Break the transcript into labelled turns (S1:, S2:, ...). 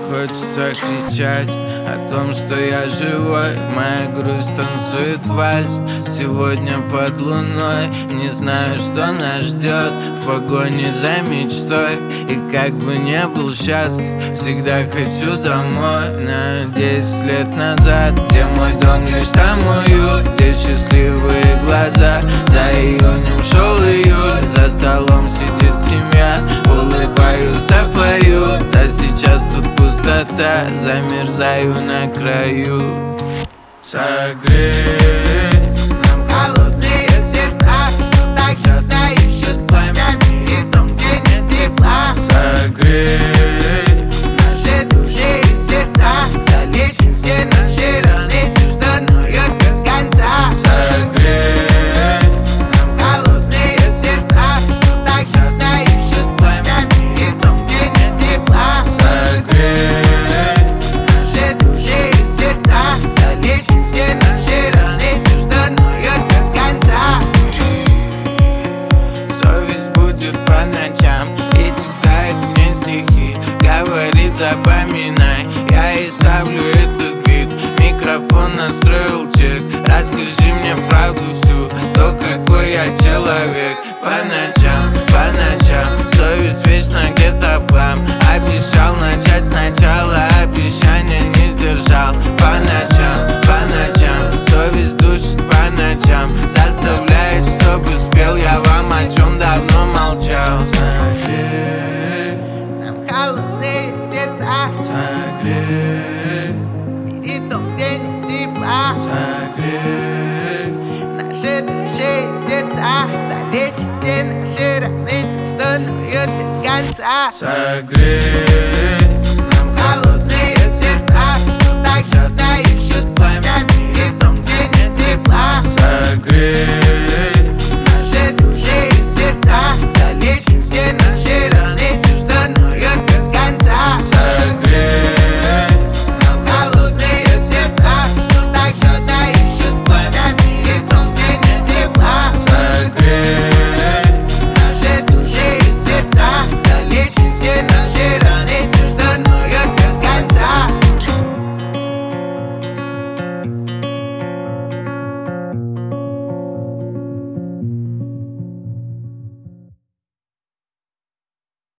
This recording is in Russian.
S1: хочется кричать о том, что я живой. Моя грусть танцует вальс сегодня под луной. Не знаю, что нас ждет в погоне за мечтой. И как бы не был счастлив, всегда хочу домой. На 10 лет назад, где мой дом, лишь там уют, где счастливые глаза. За июнем шел июль, за столом сидит семья, улыбаются, поют. А сейчас тут пустота, замерзаю на краю. Согрей нам холодные сердца, что так жадно ищут пламя в мире, там, где нет тепла. Согрей наши души и сердца, залечим все наши раны, те, что ноют без конца. Согрей нам холодные сердца, что так жадно ищут пламя в мире, там, где нет тепла. Согрей наши души и сердца, залечим все наши раны, те, что ноют без конца. Совесть будет по ночам и читает мне стихи, говорит: запоминай, я и ставлю этот бит. Микрофон настроил чек, расскажи мне правду всю, то какой я человек. По ночам, совесть вечно где-то в хлам. Обещал начать сначала, обещания не сдержал. По ночам, совесть душит по ночам, заставляет, чтобы спел я вам, о чем давно молчал. Согрей
S2: нам холодные сердца,
S1: согрей,
S2: в мире том, где нет тепла.
S1: согрей
S2: Наши души и сердца, залечим все наши раны, те, что ноют без конца.
S1: Согрей
S2: Нам холодные сердца, что так жадно ищут пламя в мире, там, где нет тепла.
S1: согрей.